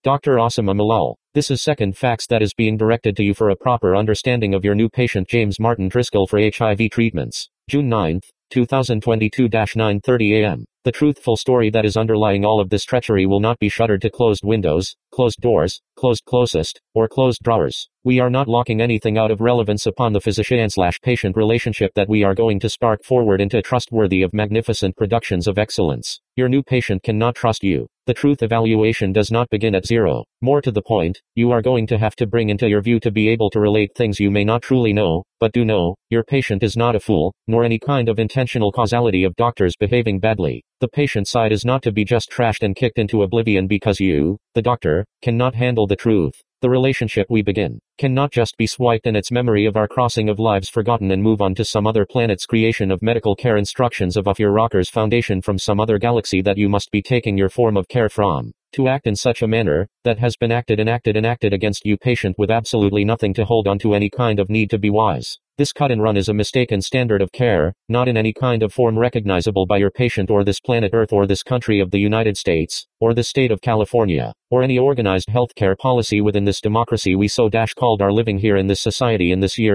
Dr. Osama Malal. This is second fax that is being directed to you for a proper understanding of your new patient James Martin Driscoll for HIV treatments. June 9, 2022-9:30 a.m. The truthful story that is underlying all of this treachery will not be shuttered to closed windows, closed doors, closed closest, or closed drawers. We are not locking anything out of relevance upon the physician/patient relationship that we are going to spark forward into trustworthy of magnificent productions of excellence. Your new patient cannot trust you. The truth evaluation does not begin at zero. More to the point, you are going to have to bring into your view to be able to relate things you may not truly know, but do know. Your patient is not a fool, nor any kind of intentional causality of doctors behaving badly. The patient side is not to be just trashed and kicked into oblivion because you, the doctor, cannot handle the truth. The relationship we begin cannot just be swiped and its memory of our crossing of lives forgotten and move on to some other planet's creation of medical care instructions of your Rocker's Foundation from some other galaxy that you must be taking your form of care from. To act in such a manner, that has been acted against you patient with absolutely nothing to hold on to any kind of need to be wise. This cut and run is a mistaken standard of care, not in any kind of form recognizable by your patient or this planet Earth or this country of the United States, or the state of California, or any organized healthcare policy within this democracy we so-called are living here in this society in this year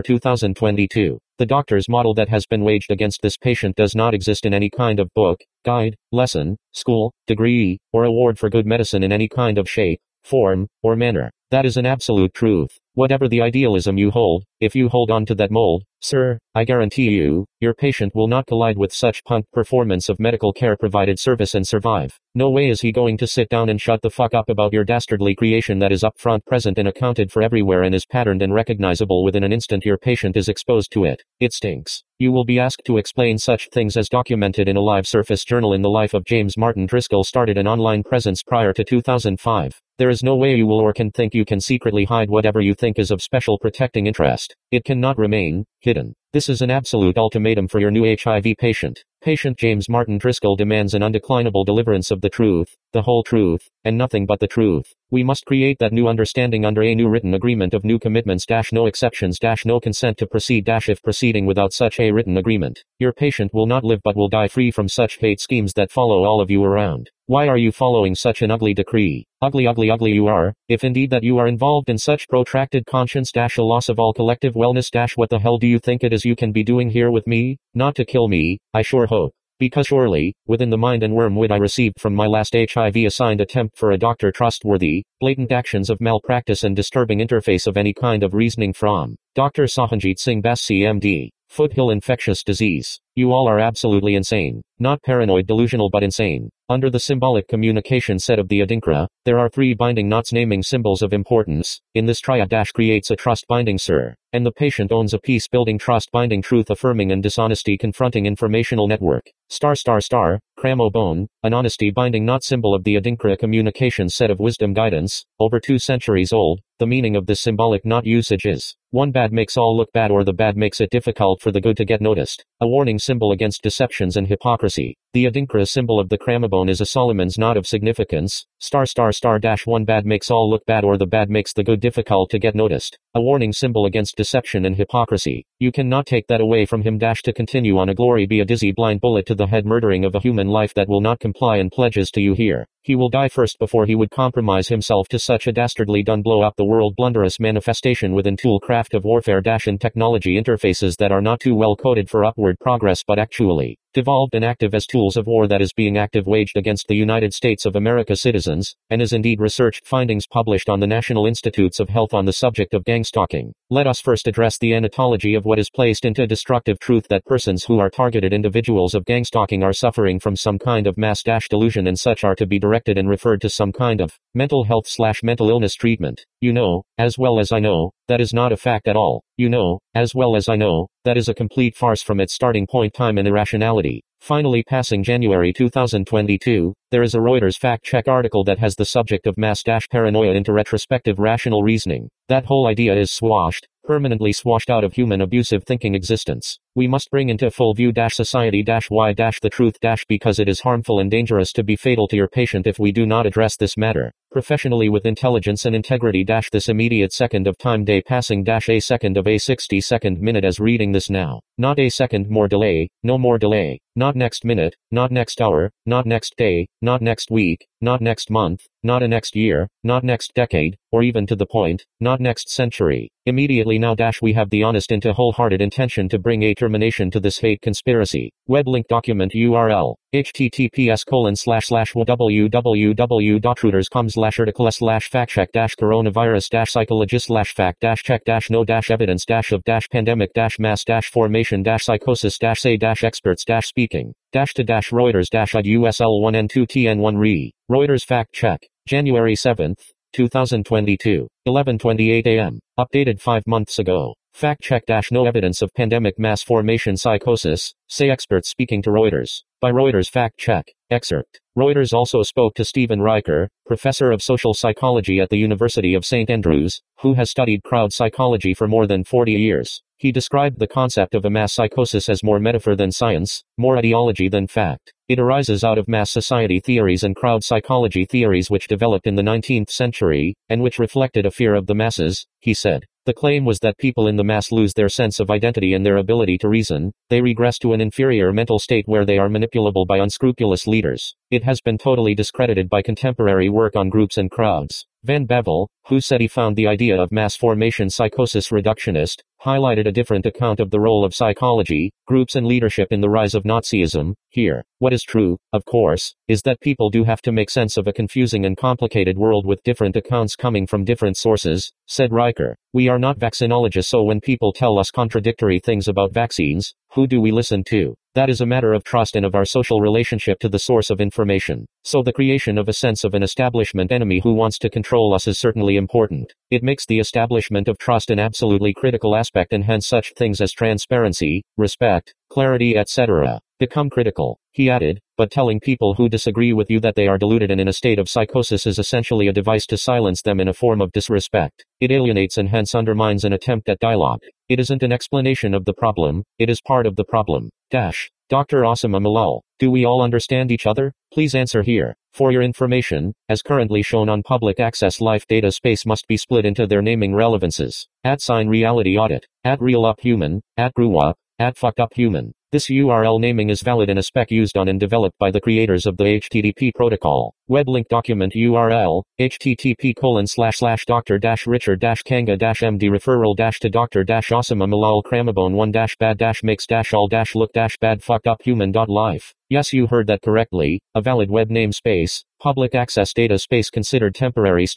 2022. The doctor's model that has been waged against this patient does not exist in any kind of book, guide, lesson, school, degree, or award for good medicine in any kind of shape, form, or manner. That is an absolute truth. Whatever the idealism you hold, if you hold on to that mold, sir, I guarantee you, your patient will not collide with such punk performance of medical care provided service and survive. No way is he going to sit down and shut the fuck up about your dastardly creation that is up front, present and accounted for everywhere and is patterned and recognizable within an instant your patient is exposed to it. It stinks. You will be asked to explain such things as documented in a live Surface journal in the life of James Martin Driscoll started an online presence prior to 2005. There is no way you will or can think you can secretly hide whatever you think is of special protecting interest. It cannot remain hidden. This is an absolute ultimatum for your new HIV patient. Patient James Martin Driscoll demands an undeclinable deliverance of the truth, the whole truth, and nothing but the truth. We must create that new understanding under a new written agreement of new commitments no exceptions no consent to proceed if proceeding without such a written agreement. Your patient will not live but will die free from such hate schemes that follow all of you around. Why are you following such an ugly decree? Ugly you are, if indeed that you are involved in such protracted conscience a loss of all collective wellness what the hell do you think it is you can be doing here with me? Not to kill me, I sure hope. Because surely, within the mind and wormwood I received from my last HIV assigned attempt for a doctor trustworthy, blatant actions of malpractice and disturbing interface of any kind of reasoning from Dr. Sahanjit Singh Bass CMD. Foothill infectious disease. You all are absolutely insane. Not paranoid delusional but insane. Under the symbolic communication set of the Adinkra, there are 3 binding knots naming symbols of importance. In this triad creates a trust binding sir. And the patient owns a peace building trust binding truth affirming and dishonesty confronting informational network. Cramo bone, an honesty binding knot symbol of the Adinkra communication set of wisdom guidance, over 2 centuries old. The meaning of this symbolic knot usage is, 1 bad makes all look bad or the bad makes it difficult for the good to get noticed. A warning symbol against deceptions and hypocrisy. The Adinkra symbol of the Cramabone is a Solomon's knot of significance. *****1 bad makes all look bad or the bad makes the good difficult to get noticed. A warning symbol against deception and hypocrisy. You cannot take that away from him. To continue on a glory be a dizzy blind bullet to the head murdering of a human life that will not comply and pledges to you here. He will die first before he would compromise himself to such a dastardly done blow up the world blunderous manifestation within tool craft of warfare and technology interfaces that are not too well coded for upward progress but actually devolved and active as tools of war that is being active waged against the United States of America citizens, and is indeed researched findings published on the National Institutes of Health on the subject of gangstalking. Let us first address the anatology of what is placed into destructive truth that persons who are targeted individuals of gangstalking are suffering from some kind of mass delusion and such are to be directed and referred to some kind of mental health / mental illness treatment. You know, as well as I know, that is not a fact at all. You know, as well as I know, that is a complete farce from its starting point time and irrationality. Finally passing January 2022, there is a Reuters fact-check article that has the subject of mass paranoia into retrospective rational reasoning. That whole idea is permanently swashed out of human abusive thinking existence. We must bring into full view society why the truth because it is harmful and dangerous to be fatal to your patient if we do not address this matter professionally with intelligence and integrity this immediate second of time day passing a second of a 60-second minute as reading this now, not a second more delay, no more delay, not next minute, not next hour, not next day, not next week, not next month, not a next year, not next decade, or even to the point, not next century. Immediately now we have the honest and wholehearted intention to bring a termination to this hate conspiracy. Web link document URL https://www.reuters.com/article/factcheck coronavirus psychologist fact check no evidence of pandemic mass formation psychosis say experts speaking to Reuters IUSL 1 and 2 TN1 re. Reuters fact check. January 7, 2022. 11:28 a.m. Updated 5 months ago. Fact check no evidence of pandemic mass formation psychosis, say experts speaking to Reuters. By Reuters fact check. Excerpt. Reuters also spoke to Stephen Riker, professor of social psychology at the University of St. Andrews, who has studied crowd psychology for more than 40 years. He described the concept of a mass psychosis as more metaphor than science, more ideology than fact. It arises out of mass society theories and crowd psychology theories which developed in the 19th century, and which reflected a fear of the masses, he said. The claim was that people in the mass lose their sense of identity and their ability to reason, they regress to an inferior mental state where they are manipulable by unscrupulous leaders. It has been totally discredited by contemporary work on groups and crowds. Van Bavel, who said he found the idea of mass formation psychosis reductionist, highlighted a different account of the role of psychology, groups and leadership in the rise of Nazism. Here, what is true, of course, is that people do have to make sense of a confusing and complicated world with different accounts coming from different sources, said Riker. We are not vaccinologists, so when people tell us contradictory things about vaccines, who do we listen to? That is a matter of trust and of our social relationship to the source of information. So the creation of a sense of an establishment enemy who wants to control us is certainly important. It makes the establishment of trust an absolutely critical aspect, and hence such things as transparency, respect, clarity, etc. become critical. He added, but telling people who disagree with you that they are deluded and in a state of psychosis is essentially a device to silence them in a form of disrespect. It alienates and hence undermines an attempt at dialogue. It isn't an explanation of the problem, it is part of the problem. Dr. Osama Malal. Do we all understand each other? Please answer here. For your information, as currently shown on public access, life data space must be split into their naming relevances. @reality audit, @real-up-human, @grew-up, @fucked-up-human. This URL naming is valid and a spec used on and developed by the creators of the HTTP protocol. Web link document URL, http://dr-richard-kanga-md referral to Dr-Osama Malal Kramabone 1-bad-makes-all-look-bad fucked-up human.life. Yes, you heard that correctly, a valid web namespace, public access data space considered temporary ****,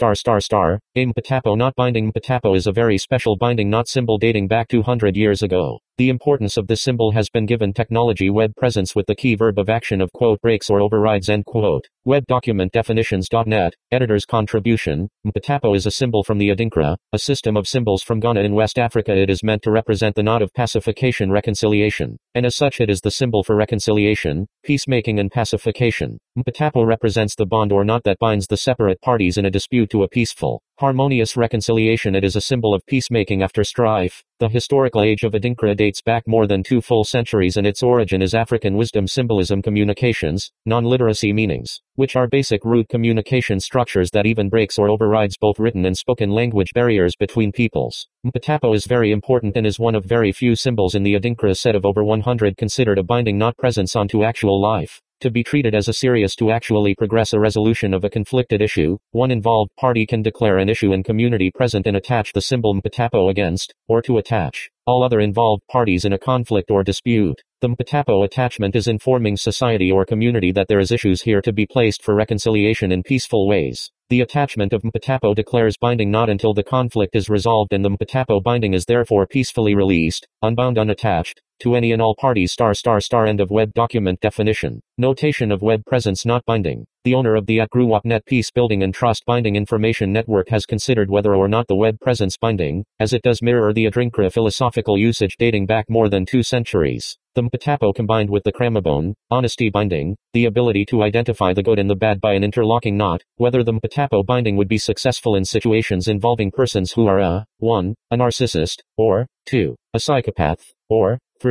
Mpatapo not binding. Mpatapo is a very special binding not symbol dating back 200 years ago. The importance of this symbol has been given technology web presence with the key verb of action of breaks or overrides . Web document definitions.net, editor's contribution. Mpatapo is a symbol from the Adinkra, a system of symbols from Ghana in West Africa. It is meant to represent the knot of pacification reconciliation, and as such it is the symbol for reconciliation, peacemaking and pacification. Mpatapo represents the bond or knot that binds the separate parties in a dispute to a peaceful, harmonious reconciliation. It is a symbol of peacemaking after strife. The historical age of Adinkra dates back more than 2 full centuries, and its origin is African wisdom symbolism communications, non-literacy meanings, which are basic root communication structures that even breaks or overrides both written and spoken language barriers between peoples. Mpatapo is very important and is one of very few symbols in the Adinkra set of over 100 considered a binding knot presence onto actual life. To be treated as a serious to actually progress a resolution of a conflicted issue, one involved party can declare an issue in community present and attach the symbol Mpatapo against, or to attach, all other involved parties in a conflict or dispute. The Mpatapo attachment is informing society or community that there is issues here to be placed for reconciliation in peaceful ways. The attachment of Mpatapo declares binding not until the conflict is resolved, and the Mpatapo binding is therefore peacefully released, unbound unattached, to any and all parties. End of web document definition. Notation of web presence not binding. The owner of the @GrewUp.net Peace Building and Trust Binding Information Network has considered whether or not the web presence binding, as it does mirror the Adinkra philosophical usage dating back more than 2 centuries. The Mpatapo combined with the Kramabone, honesty binding, the ability to identify the good and the bad by an interlocking knot, whether the Mpatapo binding would be successful in situations involving persons who are 1. a narcissist, or 2. a psychopath, or 3.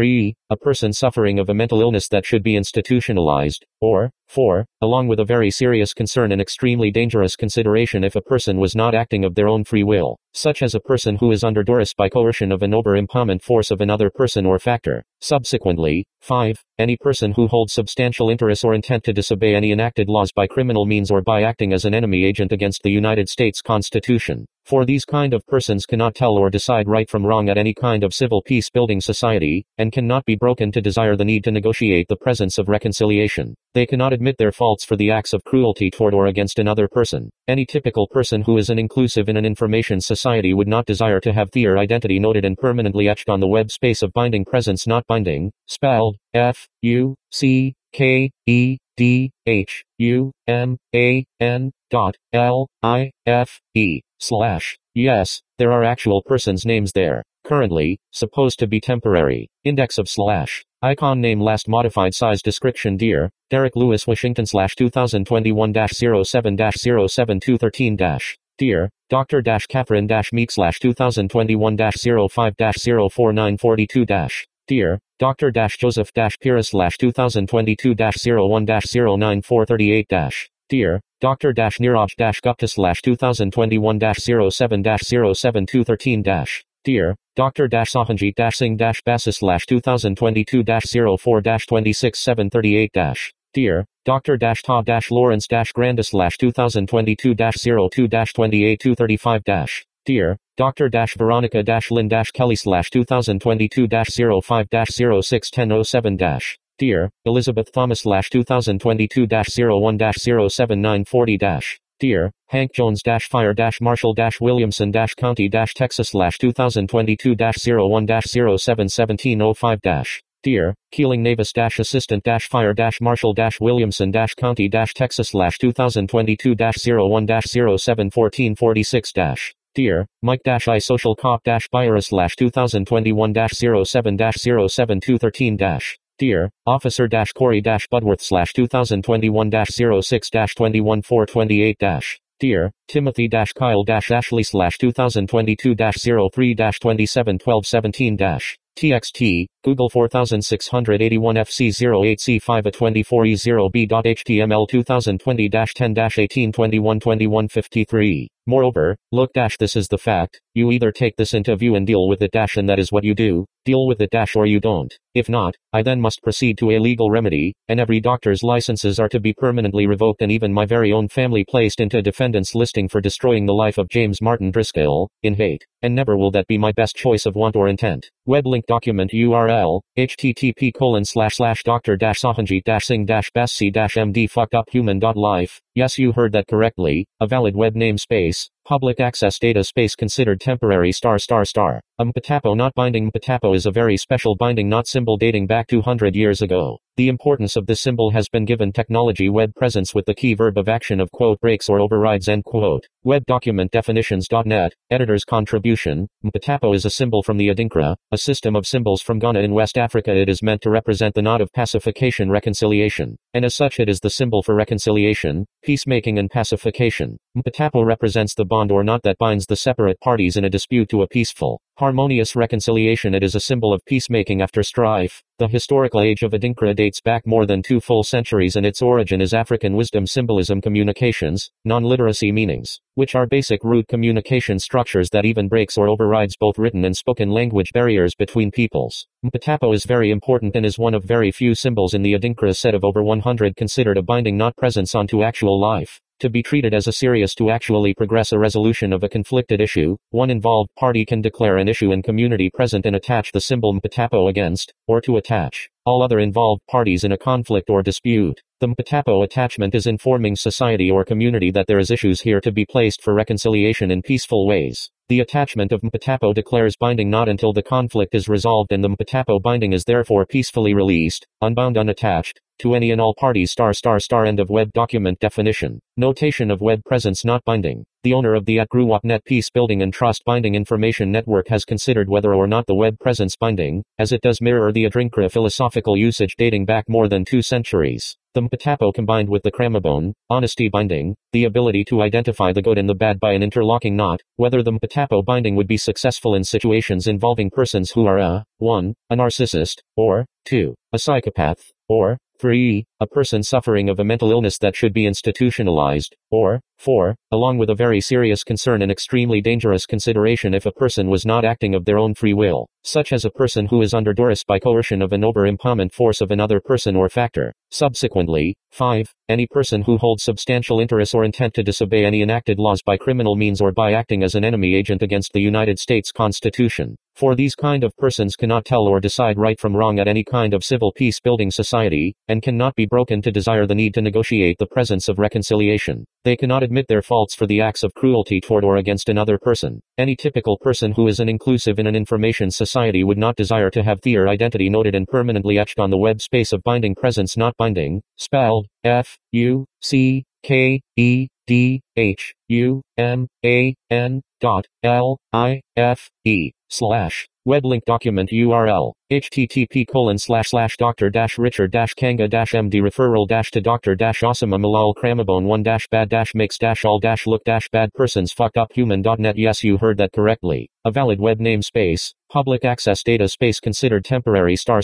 a person suffering of a mental illness that should be institutionalized, or 4. Along with a very serious concern and extremely dangerous consideration if a person was not acting of their own free will, such as a person who is under duress by coercion of an over-implement force of another person or factor. Subsequently, 5. Any person who holds substantial interest or intent to disobey any enacted laws by criminal means or by acting as an enemy agent against the United States Constitution. For these kind of persons cannot tell or decide right from wrong at any kind of civil peace-building society, and cannot be broken to desire the need to negotiate the presence of reconciliation. They cannot admit their faults for the acts of cruelty toward or against another person. Any typical person who is an inclusive in an information society would not desire to have their identity noted and permanently etched on the web space of binding presence not binding, spelled FUCKEDDHUMAN.LIFE. Yes, there are actual persons' names there. Currently, supposed to be temporary. Index of / icon name last modified size description Dear Derek Lewis Washington /2021-07-07213 Dear Dr. Catherine Meek /2021-05-04942 Dear Dr. Joseph Pires /2022-01-09438 Dear Dr. Niraj Gupta /2021-07-07213 Dear Dr. Sahanjit Singh Basis /2022-04-26738 Dear Dr. Ta Lawrence Grandis /2022-02-28235 Dear Dr. Veronica Lynn Kelly /2022-05-061007 Dear Elizabeth Thomas /2022-01-07940 Dear Hank Jones Fire Marshall Williamson County Texas /2022-01-071705 Dear Keeling Navis Assistant Fire Marshall Williamson County Texas /2022-01-071446 Dear Mike I Social Cop Byers /2021-07-07213 Dear Officer Corey Budworth /2021-06-21428 Dear Timothy Kyle Ashley /2022-03-271217 TXT Google 4681 FC08C5 a 24E0B.HTML 2020-10-1821-2153 Moreover, look this is the fact, you either take this into view and deal with it and that is what you do, deal with it or you don't. If not, I then must proceed to a legal remedy, and every doctor's licenses are to be permanently revoked and even my very own family placed into defendant's listing for destroying the life of James Martin Driscoll, in hate, and never will that be my best choice of want or intent. Web link document URL, http://dr-singh-basc-md-fucked-up-human.life. Yes, you heard that correctly, a valid web namespace, public access data space considered temporary ****. Mpatapo not binding. Mpatapo is a very special binding not symbol dating back 200 years ago. The importance of this symbol has been given technology web presence with the key verb of action of breaks or overrides . Web document definitions.net, editor's contribution. Mpatapo is a symbol from the Adinkra, a system of symbols from Ghana in West Africa. It is meant to represent the knot of pacification reconciliation, and as such it is the symbol for reconciliation, peacemaking and pacification. Mpatapo represents the bond or knot that binds the separate parties in a dispute to a peaceful, harmonious reconciliation. It is a symbol of peacemaking after strife. The historical age of Adinkra dates back more than 2 full centuries and its origin is African wisdom symbolism communications, non-literacy meanings, which are basic root communication structures that even breaks or overrides both written and spoken language barriers between peoples. Mpatapo is very important and is one of very few symbols in the Adinkra set of over 100 considered a binding not presence onto actual life. To be treated as a serious to actually progress a resolution of a conflicted issue, one involved party can declare an issue in community present and attach the symbol Mpatapo against, or to attach, all other involved parties in a conflict or dispute. The Mpatapo attachment is informing society or community that there is issues here to be placed for reconciliation in peaceful ways. The attachment of Mpatapo declares binding not until the conflict is resolved and the Mpatapo binding is therefore peacefully released, unbound unattached, to any and all parties ****. End of web document definition. Notation of web presence not binding. The owner of the @GruWapNet Peace Building and Trust Binding Information Network has considered whether or not the web presence binding, as it does mirror the Adinkra philosophical usage dating back more than 2 centuries. The Mpatapo combined with the Cramabone, honesty binding, the ability to identify the good and the bad by an interlocking knot, whether the Mpatapo binding would be successful in situations involving persons who are 1. A narcissist, or 2. A psychopath, or 3. A person suffering of a mental illness that should be institutionalized, or 4. Along with a very serious concern and extremely dangerous consideration if a person was not acting of their own free will, such as a person who is under duress by coercion of an over-implement force of another person or factor. Subsequently, 5. Any person who holds substantial interest or intent to disobey any enacted laws by criminal means or by acting as an enemy agent against the United States Constitution. For these kind of persons cannot tell or decide right from wrong at any kind of civil peace-building society, and cannot be broken to desire the need to negotiate the presence of reconciliation. They cannot admit their faults for the acts of cruelty toward or against another person. Any typical person who is an inclusive in an information society would not desire to have their identity noted and permanently etched on the web space of binding presence not binding, spelled FUCKEDUMAN.LIFE/ Weblink document URL http://dr-richard-kanga-md referral-to dr-osama malal cramabone 1-bad-makes-all-look-bad persons fucked up human.net. Yes, you heard that correctly. A valid web namespace, public access data space considered temporary ****. A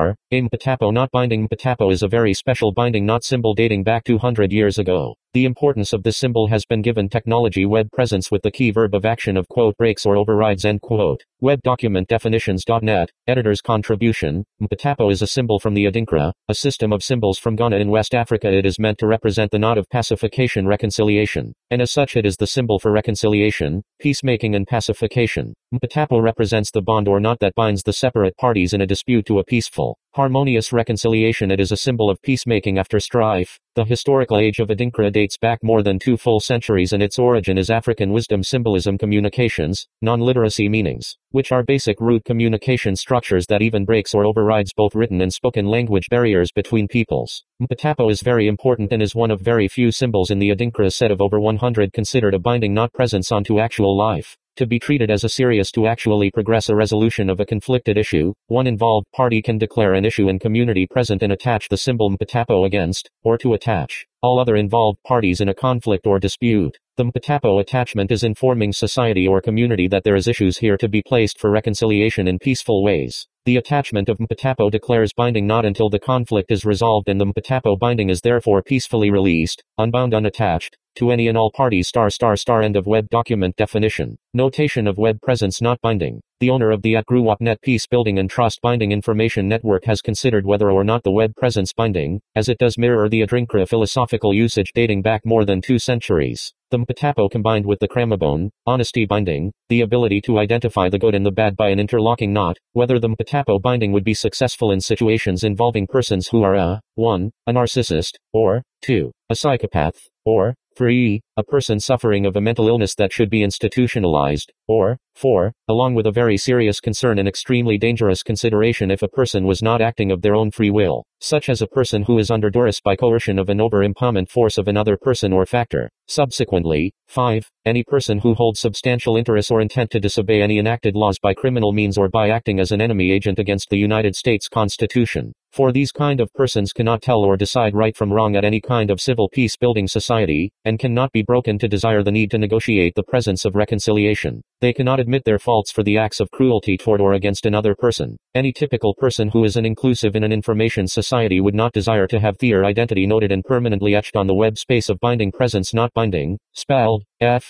Mpatapo not binding. Mpatapo is a very special binding not symbol dating back 200 years ago. The importance of this symbol has been given technology web presence with the key verb of action of breaks or overrides . Web document definitions.net, editor's contribution. Mpatapo is a symbol from the Adinkra, a system of symbols from Ghana in West Africa. It is meant to represent the knot of pacification reconciliation, and as such it is the symbol for reconciliation, peacemaking and pacification. Mpatapo represents the bond or knot that binds the separate parties in a dispute to a peaceful, harmonious reconciliation. It is a symbol of peacemaking after strife. The historical age of Adinkra dates back more than 2 full centuries and its origin is African wisdom symbolism communications, non-literacy meanings, which are basic root communication structures that even breaks or overrides both written and spoken language barriers between peoples. Mpatapo is very important and is one of very few symbols in the Adinkra set of over 100 considered a binding not presence onto actual life. To be treated as a serious to actually progress a resolution of a conflicted issue, one involved party can declare an issue and community present and attach the symbol Mpatapo against, or to attach, all other involved parties in a conflict or dispute. The Mpatapo attachment is informing society or community that there is issues here to be placed for reconciliation in peaceful ways. The attachment of Mpatapo declares binding not until the conflict is resolved and the Mpatapo binding is therefore peacefully released, unbound unattached, to any and all parties ****. End of web document definition. Notation of web presence not binding. The owner of the @GruWapNet Peace Building and Trust Binding Information Network has considered whether or not the web presence binding, as it does mirror the Adinkra philosophical usage dating back more than 2 centuries. The Mpatapo combined with the Cramabone, honesty binding, the ability to identify the good and the bad by an interlocking knot, whether the Mpatapo binding would be successful in situations involving persons who are 1. A narcissist, or 2. A psychopath, or 3. A person suffering of a mental illness that should be institutionalized, or 4. Along with a very serious concern and extremely dangerous consideration if a person was not acting of their own free will, such as a person who is under duress by coercion of an over-implement force of another person or factor. Subsequently, 5. Any person who holds substantial interest or intent to disobey any enacted laws by criminal means or by acting as an enemy agent against the United States Constitution. For these kind of persons cannot tell or decide right from wrong at any kind of civil peace-building society, and cannot be broken to desire the need to negotiate the presence of reconciliation. They cannot admit their faults for the acts of cruelty toward or against another person. Any typical person who is an inclusive in an information society would not desire to have their identity noted and permanently etched on the web space of binding presence not binding, spelled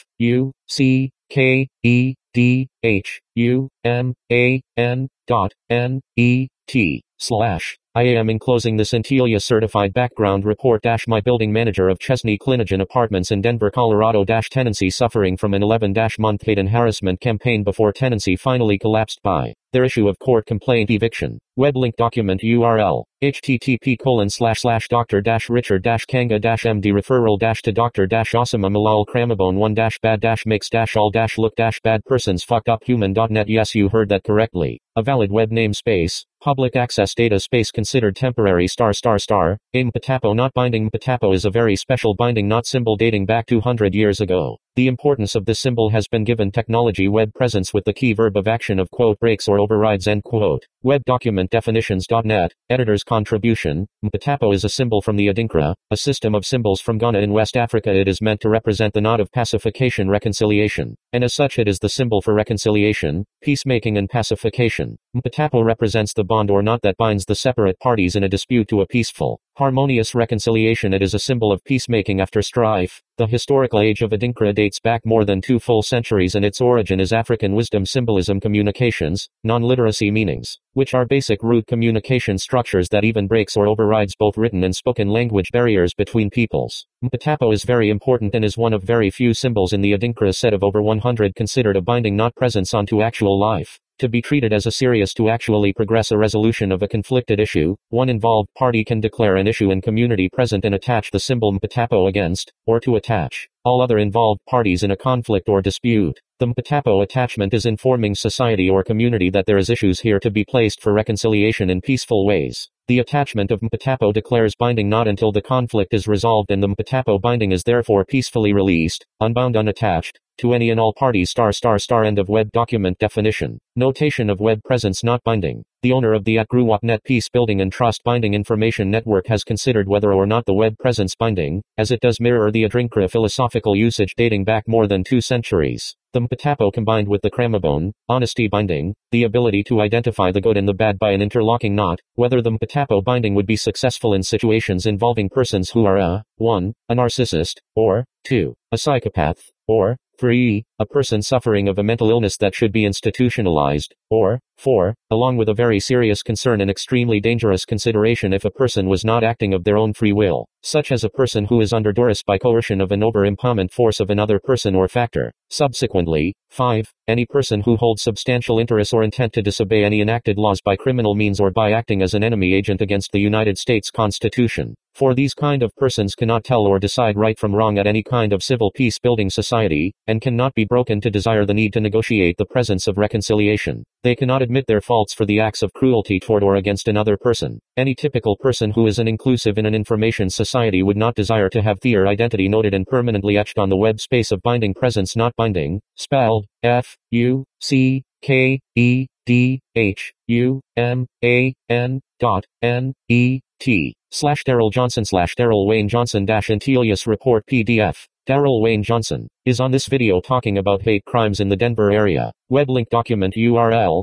FUCKEDUMAN.NET/ I am enclosing the Centelia certified background report. My building manager of Chesney Clinigen Apartments in Denver, Colorado tenancy suffering from an 11-month hate and harassment campaign before tenancy finally collapsed by their issue of court complaint eviction. Weblink document URL http://dr-richard-kanga-md referral-to dr-osama malal cramabone 1-bad-makes-all-look-bad persons fucked up human.net. Yes, you heard that correctly. A valid web namespace, public access data space considered temporary ****. A Mpatapo not binding. Mpatapo is a very special binding not symbol dating back 200 years ago. The importance of this symbol has been given technology web presence with the key verb of action of quote breaks or overrides end quote. Web document definitions.net, editor's contribution. Mpatapo is a symbol from the Adinkra, a system of symbols from Ghana in West Africa. It is meant to represent the knot of pacification reconciliation, and as such it is the symbol for reconciliation, peacemaking and pacification. Mpatapo represents the bond or knot that binds the separate parties in a dispute to a peaceful, harmonious reconciliation. It is a symbol of peacemaking after strife. The historical age of Adinkra dates back more than 2 full centuries, and its origin is African wisdom symbolism communications, non-literacy meanings, which are basic root communication structures that even breaks or overrides both written and spoken language barriers between peoples. Mpatapo is very important and is one of very few symbols in the Adinkra set of over 100 considered a binding knot presence onto actual life. To be treated as a serious to actually progress a resolution of a conflicted issue, one involved party can declare an issue in community present and attach the symbol Mpatapo against, or to attach, all other involved parties in a conflict or dispute. The Mpatapo attachment is informing society or community that there is issues here to be placed for reconciliation in peaceful ways. The attachment of Mpatapo declares binding not until the conflict is resolved, and the Mpatapo binding is therefore peacefully released, unbound unattached, to any and all parties. End of web document definition. Notation of web presence not binding. The owner of the @GruWapNet Peace Building and Trust Binding Information Network has considered whether or not the web presence binding, as it does mirror the Adinkra philosophical usage dating back more than 2 centuries. The Mpatapo combined with the Kramabone, honesty binding, the ability to identify the good and the bad by an interlocking knot, whether the Mpatapo binding would be successful in situations involving persons who are 1. A narcissist, or 2. A psychopath, or 3. A person suffering of a mental illness that should be institutionalized, or 4. Along with a very serious concern and extremely dangerous consideration if a person was not acting of their own free will, such as a person who is under duress by coercion of an over-empowerment force of another person or factor. Subsequently, 5. Any person who holds substantial interest or intent to disobey any enacted laws by criminal means or by acting as an enemy agent against the United States Constitution. For these kind of persons cannot tell or decide right from wrong at any kind of civil peace-building society, and cannot be broken to desire the need to negotiate the presence of reconciliation. They cannot admit their faults for the acts of cruelty toward or against another person. Any typical person who is an inclusive in an information society would not desire to have their identity noted and permanently etched on the web space of binding presence not binding, spelled FUCKEDHUMAN.NET. Daryl Johnson Daryl Wayne Johnson Antelius Report PDF. Daryl Wayne Johnson is on this video talking about hate crimes in the Denver area. Web link document URL,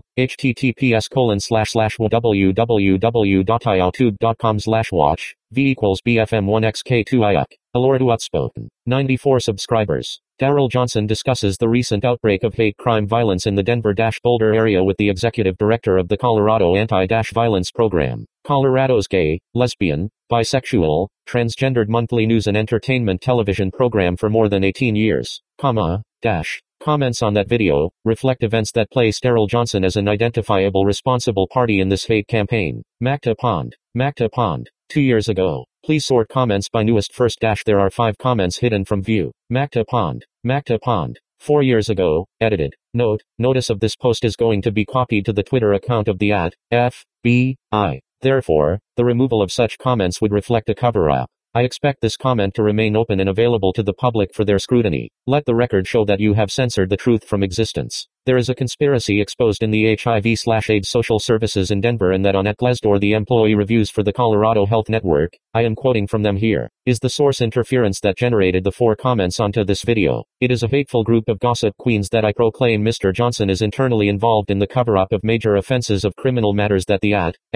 https://www.ioutube.com/watch, v = bfm1xk2iuk. Aloradu outspoken. 94 subscribers. Daryl Johnson discusses the recent outbreak of hate crime violence in the Denver-Boulder area with the executive director of the Colorado Anti-Violence Program. Colorado's gay, lesbian, bisexual, transgendered monthly news and entertainment television program for more than 18 years, Comments on that video reflect events that place Daryl Johnson as an identifiable responsible party in this hate campaign. Macta Pond. 2 years ago. Please sort comments by newest first. There are 5 comments hidden from view. Macta Pond. 4 years ago. Edited. Notice of this post is going to be copied to the Twitter account of the @FBI. Therefore, the removal of such comments would reflect a cover-up. I expect this comment to remain open and available to the public for their scrutiny. Let the record show that you have censored the truth from existence. There is a conspiracy exposed in the HIV/AIDS social services in Denver, and that on @Glassdoor the employee reviews for the Colorado Health Network, I am quoting from them here, is the source interference that generated the 4 comments onto this video. It is a hateful group of gossip queens that I proclaim Mr. Johnson is internally involved in the cover-up of major offenses of criminal matters that the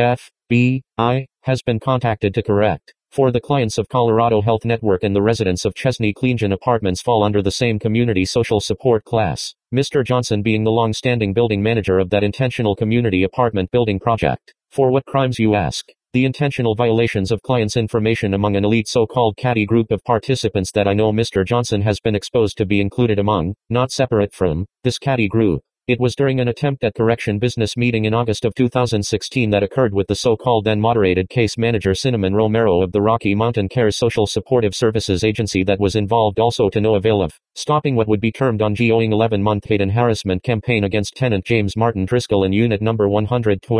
@FBI has been contacted to correct. For the clients of Colorado Health Network and the residents of Chesney Cleangen Apartments fall under the same community social support class, Mr. Johnson being the long-standing building manager of that intentional community apartment building project. For what crimes, you ask? The intentional violations of clients' information among an elite so-called catty group of participants that I know Mr. Johnson has been exposed to be included among, not separate from, this catty group. It was during an attempt at correction business meeting in August of 2016 that occurred with the so-called then moderated case manager Cinnamon Romero of the Rocky Mountain Care Social Supportive Services Agency that was involved also to no avail of stopping what would be termed ongoing 11-month hate and harassment campaign against tenant James Martin Driscoll in Unit Number 112.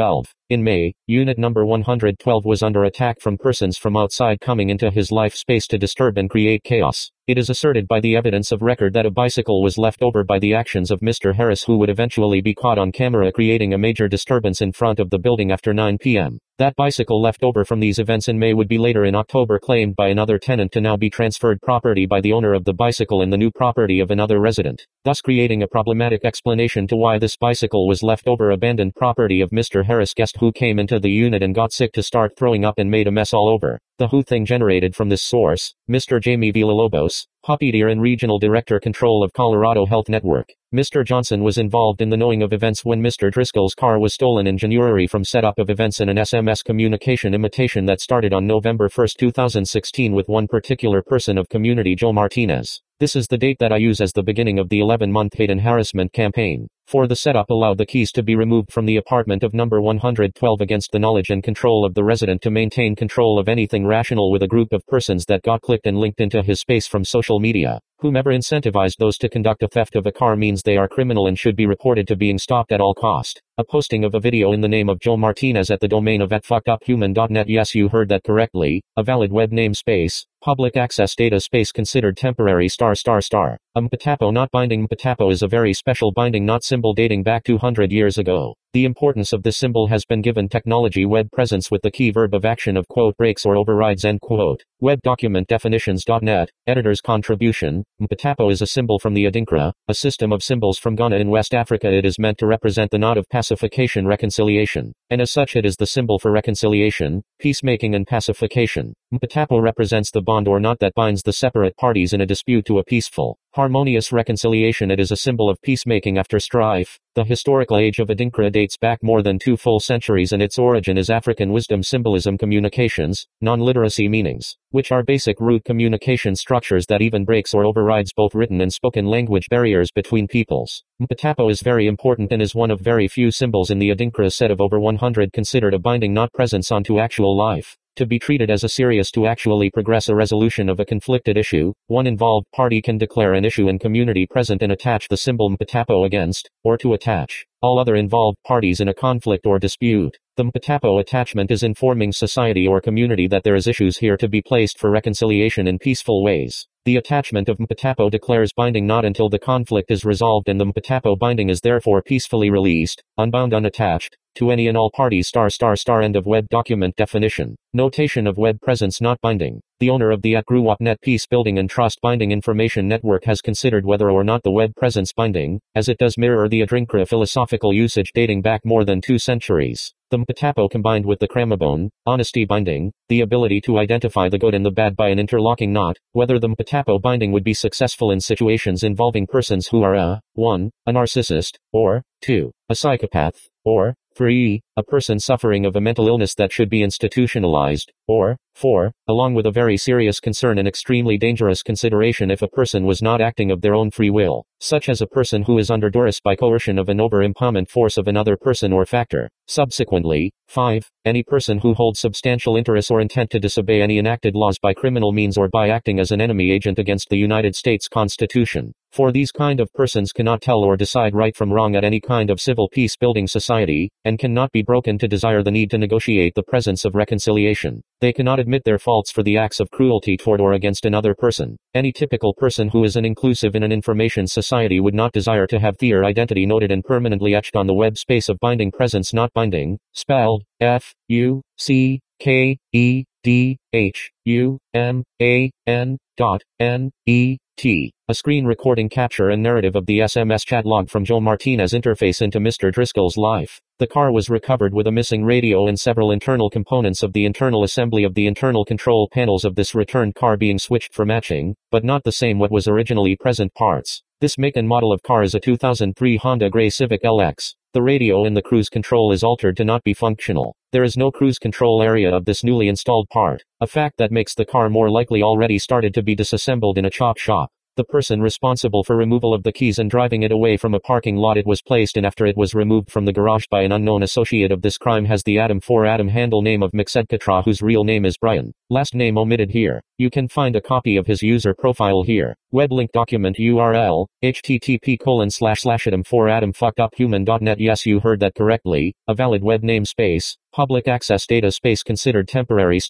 In May, Unit Number 112 was under attack from persons from outside coming into his life space to disturb and create chaos. It is asserted by the evidence of record that a bicycle was left over by the actions of Mr. Harris, who would eventually be caught on camera creating a major disturbance in front of the building after 9 p.m. That bicycle left over from these events in May would be later in October claimed by another tenant to now be transferred property by the owner of the bicycle in the new property of another resident, thus creating a problematic explanation to why this bicycle was left over abandoned property of Mr. Harris guest who came into the unit and got sick to start throwing up and made a mess all over. The who thing generated from this source, Mr. Jamie Villalobos, Puppeteer and Regional Director Control of Colorado Health Network. Mr. Johnson was involved in the knowing of events when Mr. Driscoll's car was stolen in January from setup of events in an SMS communication imitation that started on November 1, 2016 with one particular person of community, Joe Martinez. This is the date that I use as the beginning of the 11-month hate and harassment campaign. For the setup allowed the keys to be removed from the apartment of number 112 against the knowledge and control of the resident to maintain control of anything rational with a group of persons that got clicked and linked into his space from social media. Whomever incentivized those to conduct a theft of a car means they are criminal and should be reported to being stopped at all cost. A posting of a video in the name of Joe Martinez at the domain of @fuckeduphuman.net. Yes, you heard that correctly. A valid web namespace. Public access data space considered temporary ***. Mpatapo not binding. Mpatapo is a very special binding not symbol dating back 200 years ago. The importance of this symbol has been given technology web presence with the key verb of action of breaks or overrides . Web document definitions.net, editor's contribution. Mpatapo is a symbol from the Adinkra, a system of symbols from Ghana in West Africa. It is meant to represent the knot of pacification reconciliation, and as such it is the symbol for reconciliation, peacemaking and pacification. Mpatapo represents the bond or knot that binds the separate parties in a dispute to a peaceful, harmonious reconciliation. It is a symbol of peacemaking after strife. The historical age of Adinkra dates back more than 2 full centuries and its origin is African wisdom symbolism communications, non-literacy meanings, which are basic root communication structures that even breaks or overrides both written and spoken language barriers between peoples. Mpatapo is very important and is one of very few symbols in the Adinkra set of over 100 considered a binding not presence onto actual life. To be treated as a serious to actually progress a resolution of a conflicted issue, one involved party can declare an issue and community present and attach the symbol Mpatapo against, or to attach, all other involved parties in a conflict or dispute. The Mpatapo attachment is informing society or community that there is issues here to be placed for reconciliation in peaceful ways. The attachment of Mpatapo declares binding not until the conflict is resolved and the Mpatapo binding is therefore peacefully released, unbound unattached, to any and all parties ***. End of web document definition. Notation of web presence not binding. The owner of the @GruWapNet Peace Building and Trust Binding Information Network has considered whether or not the web presence binding, as it does mirror the Adinkra philosophical usage dating back more than 2 centuries. The Mpatapo combined with the Kramabone, honesty binding, the ability to identify the good and the bad by an interlocking knot, whether the Mpatapo binding would be successful in situations involving persons who are 1. A narcissist, or 2. A psychopath, or 3. A person suffering of a mental illness that should be institutionalized, or 4. Along with a very serious concern and extremely dangerous consideration if a person was not acting of their own free will, such as a person who is under duress by coercion of an over-empowerment force of another person or factor. Subsequently, 5. Any person who holds substantial interest or intent to disobey any enacted laws by criminal means or by acting as an enemy agent against the United States Constitution. For these kind of persons cannot tell or decide right from wrong at any kind of civil peace-building society, and cannot be broken to desire the need to negotiate the presence of reconciliation. They cannot admit their faults for the acts of cruelty toward or against another person. Any typical person who is an inclusive in an information society would not desire to have their identity noted and permanently etched on the web space of binding presence not binding, spelled FUCKEDHUMAN.NET. A screen recording capture and narrative of the SMS chat log from Joe Martinez interface into Mr. Driscoll's life. The car was recovered with a missing radio and several internal components of the internal assembly of the internal control panels of this returned car being switched for matching, but not the same what was originally present parts. This make and model of car is a 2003 Honda Gray Civic LX. The radio in the cruise control is altered to not be functional. There is no cruise control area of this newly installed part, a fact that makes the car more likely already started to be disassembled in a chop shop. The person responsible for removal of the keys and driving it away from a parking lot it was placed in after it was removed from the garage by an unknown associate of this crime has the Adam handle name of Mixedkatra, whose real name is Brian. Last name omitted here. You can find a copy of his user profile here. Web link document URL, http://adam4adamfuckeduphuman.net. Yes, you heard that correctly. A valid web namespace. Public access data space considered temporary ****.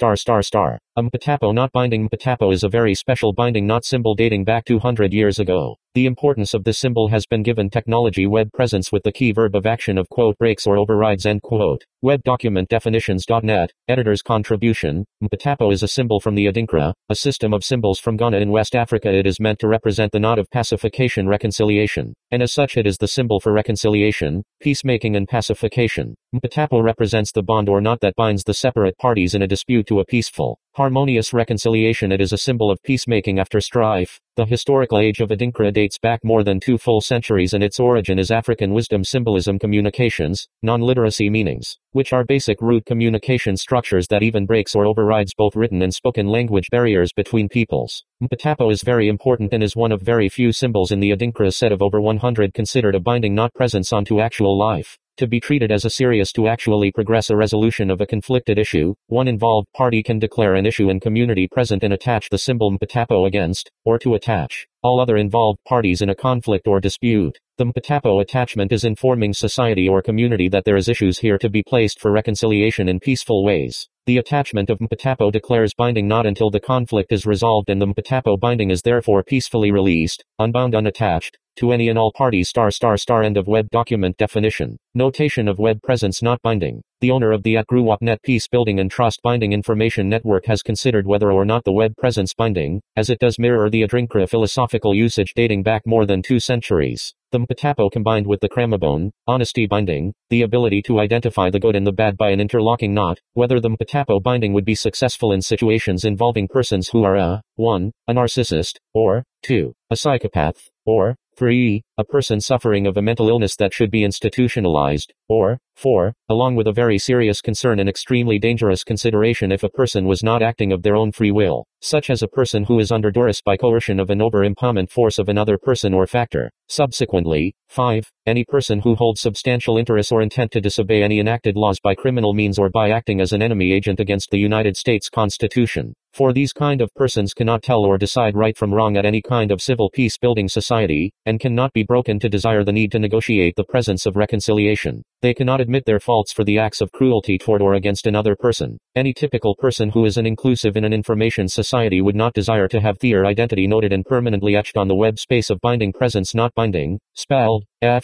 Mpatapo not binding. Mpatapo is a very special binding not symbol dating back 200 years ago. The importance of this symbol has been given technology web presence with the key verb of action of quote breaks or overrides end quote. Web document definitions.net, editor's contribution. Mpatapo is a symbol from the Adinkra, a system of symbols from Ghana in West Africa. It is meant to represent the knot of pacification reconciliation, and as such it is the symbol for reconciliation, peacemaking and pacification. Mpatapo represents the bond or knot that binds the separate parties in a dispute to a peaceful, harmonious reconciliation. It is a symbol of peacemaking after strife. The historical age of Adinkra dates back more than 2 full centuries and its origin is African wisdom symbolism communications, non-literacy meanings, which are basic root communication structures that even breaks or overrides both written and spoken language barriers between peoples. Mpatapo is very important and is one of very few symbols in the Adinkra set of over 100 considered a binding not presence onto actual life. To be treated as a serious to actually progress a resolution of a conflicted issue, one involved party can declare an issue and community present and attach the symbol Mpatapo against, or to attach, all other involved parties in a conflict or dispute. The Mpatapo attachment is informing society or community that there is issues here to be placed for reconciliation in peaceful ways. The attachment of Mpatapo declares binding not until the conflict is resolved and the Mpatapo binding is therefore peacefully released, unbound unattached, to any and all parties ****. End of web document definition. Notation of web presence not binding. The owner of the @GruWapNet Peace Building and Trust Binding Information Network has considered whether or not the web presence binding, as it does mirror the Adinkra philosophical usage dating back more than 2 centuries. The Mpatapo combined with the Kramabone, honesty binding, the ability to identify the good and the bad by an interlocking knot, whether the Mpatapo binding would be successful in situations involving persons who are 1. A narcissist, or 2. A psychopath, or 3. A person suffering of a mental illness that should be institutionalized, or 4. Along with a very serious concern and extremely dangerous consideration if a person was not acting of their own free will, such as a person who is under duress by coercion of an over-empowerment force of another person or factor. Subsequently, 5. Any person who holds substantial interest or intent to disobey any enacted laws by criminal means or by acting as an enemy agent against the United States Constitution. For these kind of persons cannot tell or decide right from wrong at any kind of civil peace-building society, and cannot be broken to desire the need to negotiate the presence of reconciliation. They cannot admit their faults for the acts of cruelty toward or against another person. Any typical person who is an inclusive in an information society would not desire to have their identity noted and permanently etched on the web space of binding presence not binding, spelled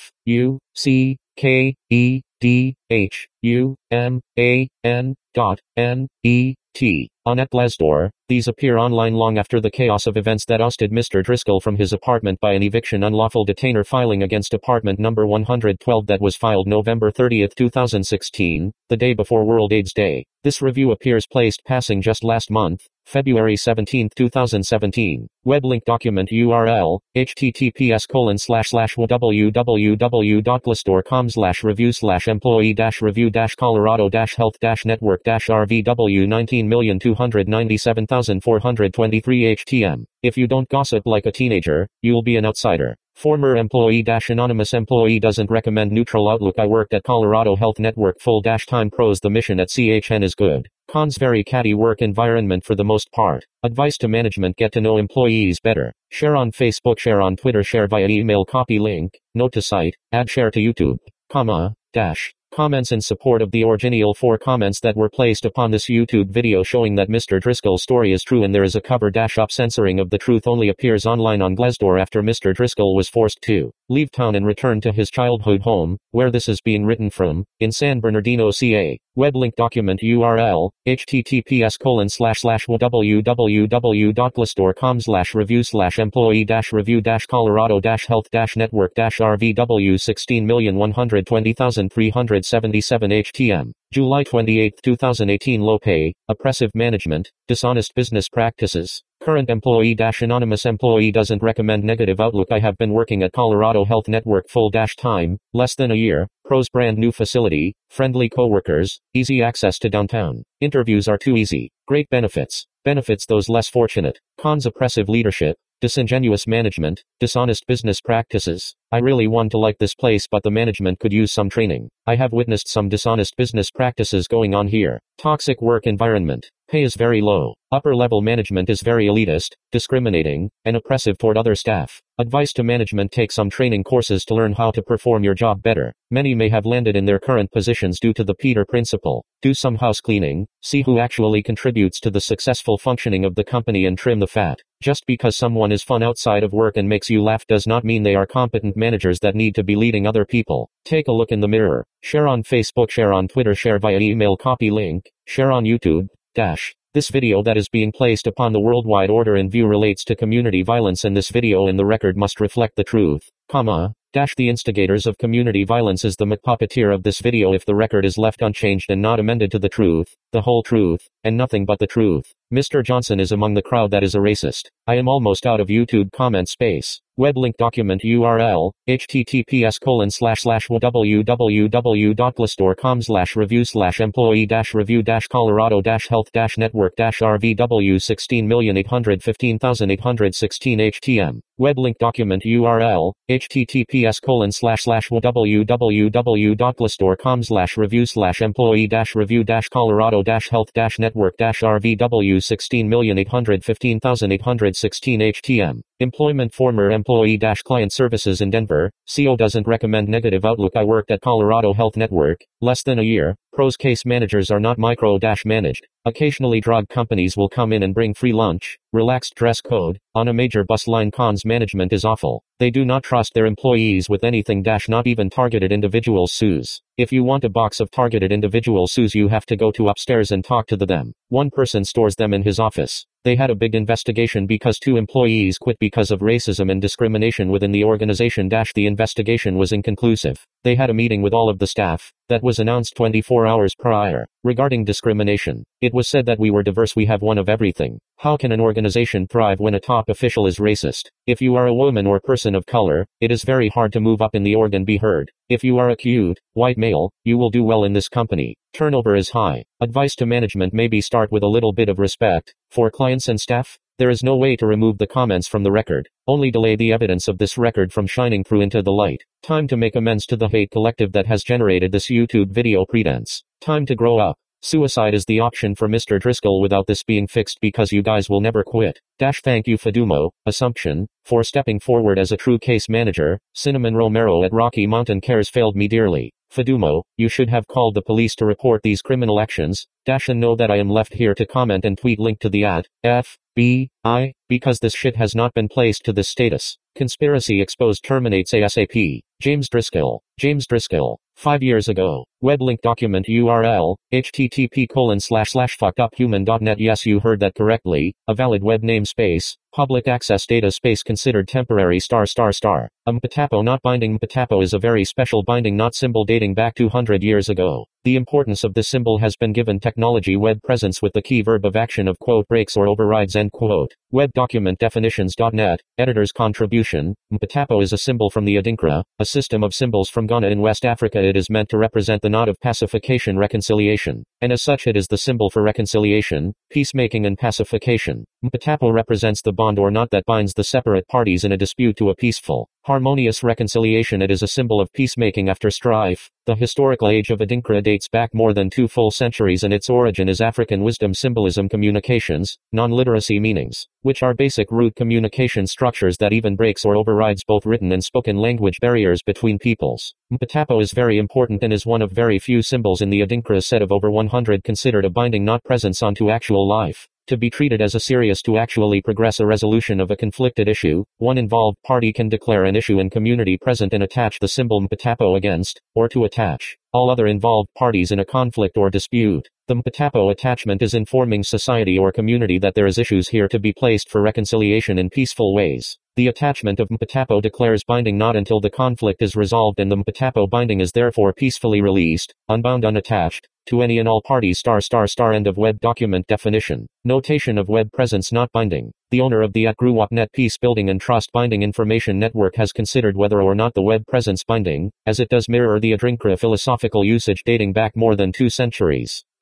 FUCKEDHUMAN.NET. On @Glassdoor, these appear online long after the chaos of events that ousted Mr. Driscoll from his apartment by an eviction unlawful detainer filing against apartment number 112 that was filed November 30, 2016, the day before World AIDS Day. This review appears placed passing just last month, February 17, 2017. Web link document URL, https://www.glassdoor.coms/review/employee-review-colorado-health-network-rv.19,293,423 htm. If you don't gossip like a teenager, you'll be an outsider. Former employee-anonymous employee doesn't recommend neutral outlook. I worked at Colorado Health Network full-time pros. The mission at CHN is good. Cons very catty work environment for the most part. Advice to management: get to know employees better. Share on Facebook, share on Twitter, share via email, copy link, note to site, add share to YouTube, comments in support of the original 4 comments that were placed upon this YouTube video showing that Mr. Driscoll's story is true and there is a cover-up censoring of the truth only appears online on Glassdoor after Mr. Driscoll was forced to leave town and return to his childhood home, where this is being written from, in San Bernardino, CA. Web link document URL, https://www.glassdoor.coms/review/employee-review-colorado-health-network-rv.16,120,377 htm. July 28, 2018. Low pay, oppressive management, dishonest business practices. Current employee-anonymous employee doesn't recommend negative outlook. I have been working at Colorado Health Network full-time, less than a year. Pros: brand new facility, friendly coworkers, easy access to downtown. Interviews are too easy. Great benefits. Benefits those less fortunate. Cons: oppressive leadership, disingenuous management, dishonest business practices. I really want to like this place, but the management could use some training. I have witnessed some dishonest business practices going on here. Toxic work environment. Pay is very low. Upper level management is very elitist, discriminating, and oppressive toward other staff. Advice to management: take some training courses to learn how to perform your job better. Many may have landed in their current positions due to the Peter Principle. Do some house cleaning, see who actually contributes to the successful functioning of the company, and trim the fat. Just because someone is fun outside of work and makes you laugh does not mean they are competent managers that need to be leading other people. Take a look in the mirror. Share on Facebook, share on Twitter, share via email, copy link, share on YouTube. This video that is being placed upon the worldwide order in view relates to community violence, and this video and the record must reflect the truth, the instigators of community violence is the puppeteer of this video. If the record is left unchanged and not amended to the truth, the whole truth, and nothing but the truth, Mr. Johnson is among the crowd that is a racist. I am almost out of YouTube comment space. Web link document URL, https://www.glistore.com/review/employee-review-colorado-health-network-rv-16,815,816 Web link document URL, https://www.glistore.com/review/employee-review-colorado-health-network-rv-16,815,816 Employment: former employee-client services in Denver. CO doesn't recommend negative outlook. I worked at Colorado Health Network less than a year. Pros: case managers are not micro-managed. Occasionally drug companies will come in and bring free lunch. Relaxed dress code on a major bus line. Cons: management is awful. They do not trust their employees with anything. Not even targeted individual SUs. If you want a box of targeted individual SUs, you have to go to upstairs and talk to them. One person stores them in his office. They had a big investigation because 2 employees quit because of racism and discrimination within the organization. The investigation was inconclusive. They had a meeting with all of the staff that was announced 24 hours prior. Regarding discrimination, it was said that we were diverse, we have one of everything. How can an organization thrive when a top official is racist? If you are a woman or person of color, it is very hard to move up in the org and be heard. If you are a cute, white male, you will do well in this company. Turnover is high. Advice to management: maybe start with a little bit of respect for clients and staff. There is no way to remove the comments from the record, only delay the evidence of this record from shining through into the light. Time to make amends to the hate collective that has generated this YouTube video pretense. Time to grow up. Suicide is the option for Mr. Driscoll without this being fixed, because you guys will never quit. Thank you Fadumo, Assumption, for stepping forward as a true case manager. Cinnamon Romero at Rocky Mountain Cares failed me dearly. Fadumo, you should have called the police to report these criminal actions. And know that I am left here to comment and tweet link to the FBI, because this shit has not been placed to this status. Conspiracy exposed terminates ASAP. James Driscoll. 5 years ago. Web link document URL, http://fuckeduphuman.net. Yes, you heard that correctly. A valid web namespace. Public access data space considered temporary ***. Mpatapo not binding. Mpatapo is a very special binding not symbol dating back 200 years ago. The importance of this symbol has been given technology web presence with the key verb of action of breaks or overrides . Web document definitions.net, editor's contribution. Mpatapo is a symbol from the Adinkra, a system of symbols from Ghana in West Africa. It is meant to represent the knot of pacification reconciliation, and as such it is the symbol for reconciliation, peacemaking and pacification. Mpatapo represents the bond or knot that binds the separate parties in a dispute to a peaceful, harmonious reconciliation. It is a symbol of peacemaking after strife. The historical age of Adinkra dates back more than 2 full centuries, and its origin is African wisdom, symbolism, communications, non-literacy meanings, which are basic root communication structures that even breaks or overrides both written and spoken language barriers between peoples. Mpatapo is very important and is one of very few symbols in the Adinkra set of over 100 considered a binding knot presence onto actual life. To be treated as a serious to actually progress a resolution of a conflicted issue, one involved party can declare an issue in community present and attach the symbol Mpatapo against, or to attach, all other involved parties in a conflict or dispute. The Mpatapo attachment is informing society or community that there is issues here to be placed for reconciliation in peaceful ways. The attachment of Mpatapo declares binding not until the conflict is resolved, and the Mpatapo binding is therefore peacefully released, unbound, unattached, to any and all parties. End of web document definition. Notation of web presence not binding. The owner of the @GruWapNet Peace Building and Trust Binding Information Network has considered whether or not the web presence binding, as it does mirror the Adinkra philosophical usage dating back more than 2 centuries.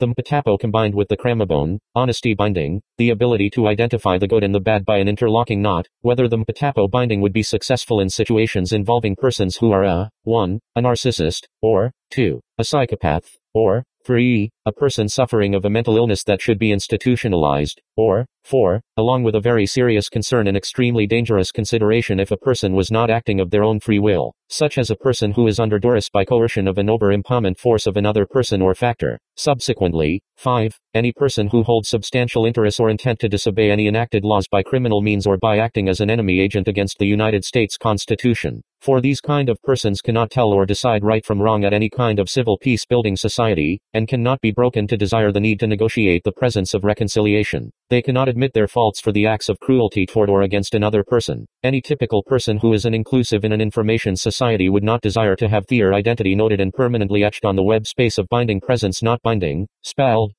The Mpatapo combined with the Cramabone, honesty binding, the ability to identify the good and the bad by an interlocking knot, whether the Mpatapo binding would be successful in situations involving persons who are 1. A narcissist, or 2. A psychopath, or 3. A person suffering of a mental illness that should be institutionalized, or 4. Along with a very serious concern and extremely dangerous consideration if a person was not acting of their own free will, such as a person who is under duress by coercion of an over-empowerment force of another person or factor. Subsequently, 5. Any person who holds substantial interest or intent to disobey any enacted laws by criminal means or by acting as an enemy agent against the United States Constitution. For these kind of persons cannot tell or decide right from wrong at any kind of civil peace-building society, and cannot be broken to desire the need to negotiate the presence of reconciliation. They cannot admit their faults for the acts of cruelty toward or against another person. Any typical person who is an inclusive in an information society would not desire to have their identity noted and permanently etched on the web space of binding presence not binding, spelled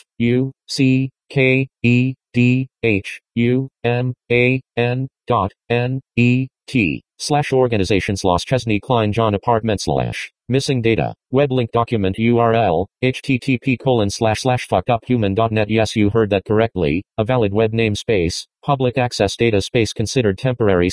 FUCKEDEHUMAN.net/organization/Chesney Klein John Apartment/ Missing data. Web link document http://fuckeduphuman.net. Yes, you heard that correctly. A valid web namespace. Public access data space considered temporary ****.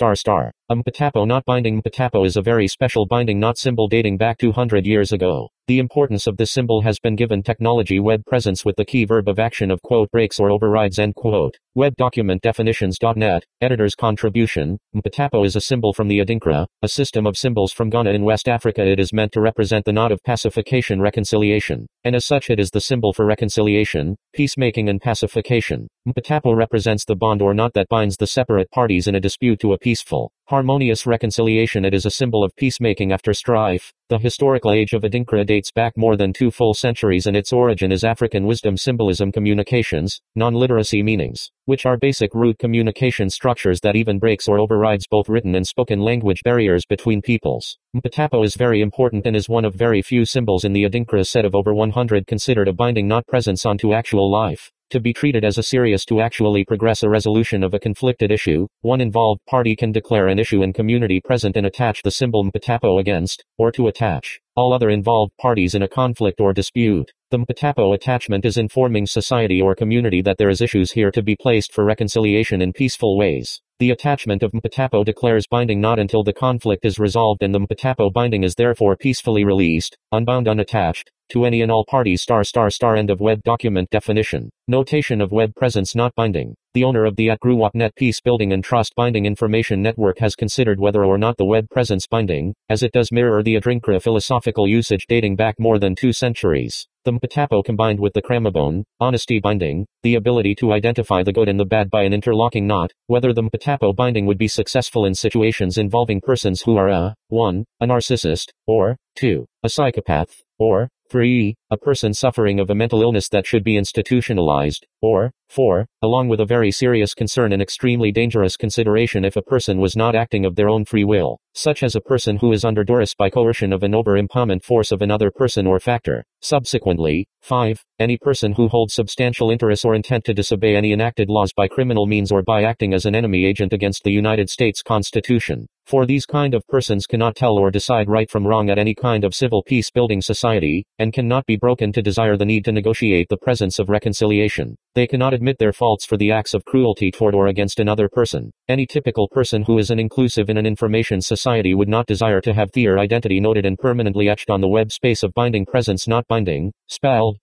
Mpatapo not binding. Mpatapo is a very special binding knot symbol dating back 200 years ago. The importance of this symbol has been given technology web presence with the key verb of action of breaks or overrides . Web document definitions.net. Editor's contribution. Mpatapo is a symbol from the Adinkra, a system of symbols from Ghana in West Africa. It is meant to represent the knot of pacification reconciliation, and as such it is the symbol for reconciliation, peacemaking and pacification. Mpatapo represents the bond or knot that binds the separate parties in a dispute to a peaceful, harmonious reconciliation. It is a symbol of peacemaking after strife. The historical age of Adinkra dates back more than 2 full centuries, and its origin is African wisdom symbolism communications, non-literacy meanings, which are basic root communication structures that even breaks or overrides both written and spoken language barriers between peoples. Mpatapo is very important and is one of very few symbols in the Adinkra set of over 100 considered a binding knot presence onto actual life. To be treated as a serious to actually progress a resolution of a conflicted issue, one involved party can declare an issue and community present and attach the symbol Mpatapo against, or to attach, all other involved parties in a conflict or dispute. The Mpatapo attachment is informing society or community that there is issues here to be placed for reconciliation in peaceful ways. The attachment of Mpatapo declares binding not until the conflict is resolved, and the Mpatapo binding is therefore peacefully released, unbound unattached, to any and all parties. End of web document definition. Notation of web presence not binding. The owner of the @GruWapNet Peace Building and Trust Binding Information Network has considered whether or not the web presence binding, as it does mirror the Adinkra philosophical usage dating back more than 2 centuries. The Mpatapo combined with the Cramabone, honesty binding, the ability to identify the good and the bad by an interlocking knot, whether the Mpatapo binding would be successful in situations involving persons who are 1. A narcissist, or 2. A psychopath, or 3. A person suffering of a mental illness that should be institutionalized, or 4. Along with a very serious concern and extremely dangerous consideration if a person was not acting of their own free will, such as a person who is under duress by coercion of an over-empowerment force of another person or factor. Subsequently, 5. Any person who holds substantial interest or intent to disobey any enacted laws by criminal means or by acting as an enemy agent against the United States Constitution. For these kind of persons cannot tell or decide right from wrong at any kind of civil peace-building society, and cannot be broken to desire the need to negotiate the presence of reconciliation. They cannot admit their faults for the acts of cruelty toward or against another person. Any typical person who is an inclusive in an information society would not desire to have their identity noted and permanently etched on the web space of binding presence not binding, spelled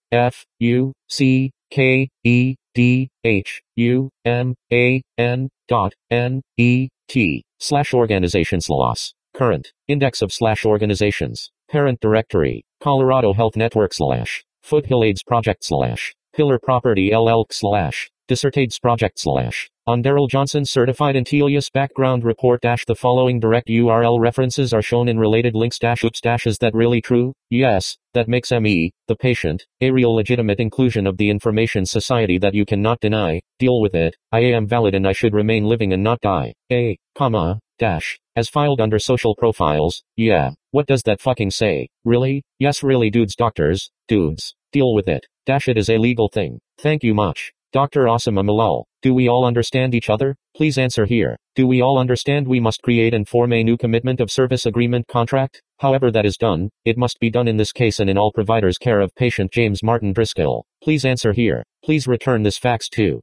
FUCKEDEHUMAN.net/organizations/. Current index of /organizations. Parent directory. Colorado Health Network / Foothill AIDS Project / Pillar Property LL / Dissertades Project / On Daryl Johnson Certified Intelius Background Report. The following direct URL references are shown in related links. Oops. Is that really true? Yes, that makes me, the patient, a real legitimate inclusion of the information society that you cannot deny. Deal with it. I am valid and I should remain living and not die. As filed under social profiles. Yeah. What does that fucking say? Really? Yes, really, dudes. Dudes. Deal with it. It is a legal thing. Thank you much. Dr. Osama Malal. Do we all understand each other? Please answer here. Do we all understand we must create and form a new commitment of service agreement contract? However that is done, it must be done in this case and in all providers' care of patient James Martin Driscoll. Please answer here. Please return this fax to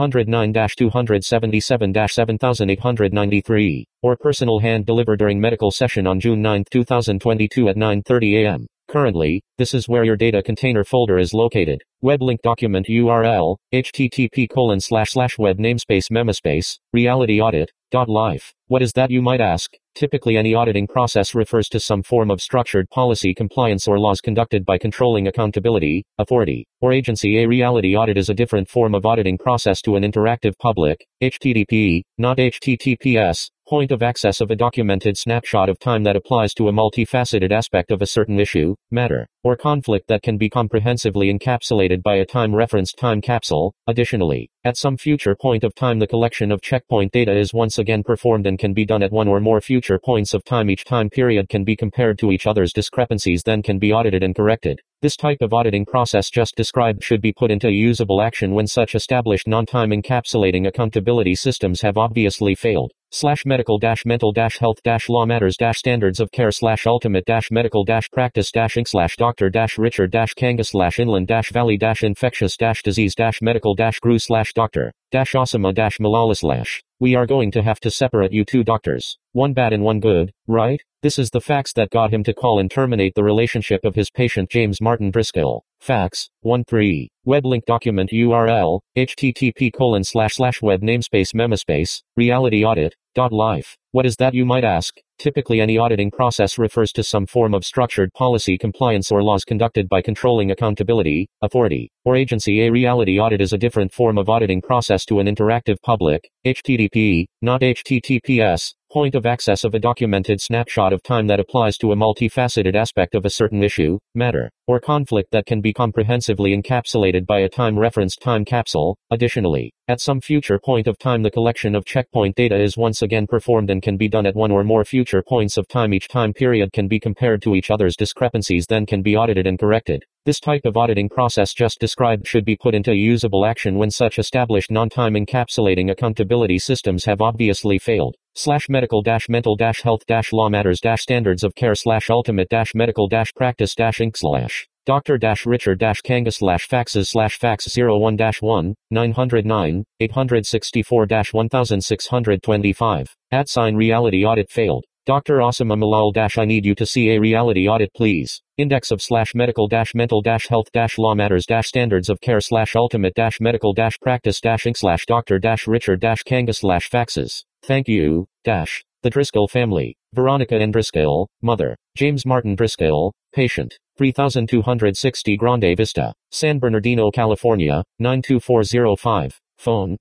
909-277-7893, or personal hand deliver during medical session on June 9, 2022 at 9:30 a.m. Currently, this is where your data container folder is located. Web link document URL, http://web namespace memospace, reality-audit.life. What is that, you might ask? Typically any auditing process refers to some form of structured policy compliance or laws conducted by controlling accountability, authority, or agency. A reality audit is a different form of auditing process to an interactive public, HTTP, not HTTPS, point of access of a documented snapshot of time that applies to a multifaceted aspect of a certain issue, matter, or conflict that can be comprehensively encapsulated by a time-referenced time capsule. Additionally, at some future point of time the collection of checkpoint data is once again performed and can be done at one or more future points of time. Each time period can be compared to each other's discrepancies, then can be audited and corrected. This type of auditing process just described should be put into usable action when such established non-time encapsulating accountability systems have obviously failed. /medical-mental-health-law matters-standards of care/Doctor-Richard-Kanga/Inland-Valley-infectious-disease-medical-gru/Dr-Osama-Malala/. We are going to have to separate you two doctors. One bad and one good, right? This is the fax that got him to call and terminate the relationship of his patient James Martin Driscoll. Fax 13. Web link document URL, http://web namespace memospace, reality-audit.life. What is that, you might ask? Typically any auditing process refers to some form of structured policy compliance or laws conducted by controlling accountability, authority, or agency. A reality audit is a different form of auditing process to an interactive public, HTTP, not HTTPS, point of access of a documented snapshot of time that applies to a multifaceted aspect of a certain issue, matter, or conflict that can be comprehensively encapsulated by a time-referenced time capsule. Additionally, at some future point of time the collection of checkpoint data is once again performed and can be done at one or more future points of time. Each time period can be compared to each other's discrepancies, then can be audited and corrected. This type of auditing process just described should be put into usable action when such established non-time encapsulating accountability systems have obviously failed. /medical-mental-health-law matters-standards of care/ultimate-medical-practice-inc/ Dr-Richard-Kanga/faxes/fax 01-1 909 864-1625 @reality audit failed. Dr. Osama Malal - I need you to see a reality audit please. Index of /medical-mental-health-law matters-standards of care/ultimate-medical-practice-inc/ Dr-Richard-Kanga/faxes. Thank you, The Driscoll family. Veronica N. Driscoll, mother. James Martin Driscoll, patient. 3260 Grande Vista, San Bernardino, California, 92405. Phone,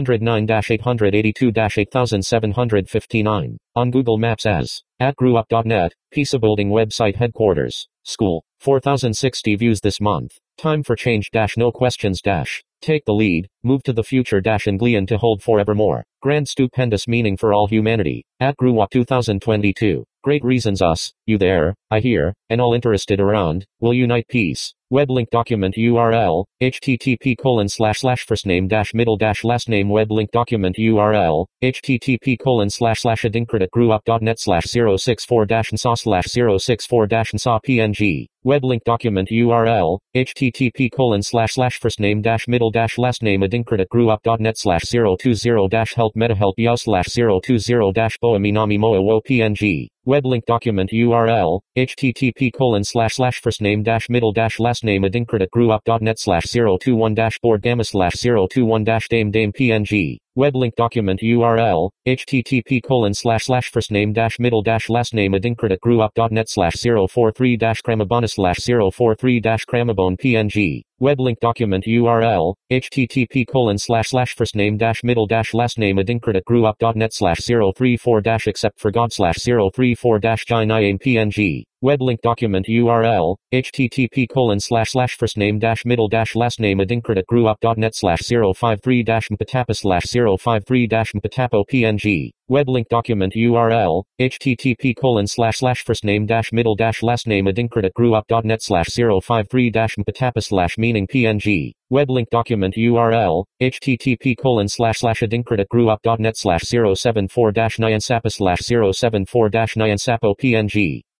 909-882-8759. On Google Maps as @grewup.net, Peacebuilding website headquarters. School, 4060 views this month. Time for change - no questions - take the lead, move to the future - and glean to hold forevermore. Grand stupendous meaning for all humanity. @GrewUp 2022. Great reasons us, you there, I hear, and all interested around, will unite peace. Web link document URL, http://firstname-middle-lastname web link document URL, http://adinkrit@grewup.net/064-nsa/064-nsa png. Web link document URL, http://firstname-middle-lastname adinkrit@grewup.net/020-help-metahelp-us/020-boa-minami-moa-wo png. Web link document URL, http://firstname-middle-lastname adinkrit@grewup.net/021-boardgamma/021-dame-dame png. Web link document URL, http://firstname-middle-lastname adinkrit@grewup.net/043-cramabana/043-cramabone png. Web link document URL, http://firstname-middle-lastname adinkrit@grewup.net/034-except for God/034-jiniame png. Web link document URL, http://firstname-middle-lastname adinkrit@grewup.net/053-mpatapa/053-mpatapo png. Web link document URL, http://firstname-middle-lastname adinkrit@grewup.net/053-mpatapa/meaning png. Web link document URL, http://adinkrit@grewup.net/074-nyansapas/074-nyansapo png.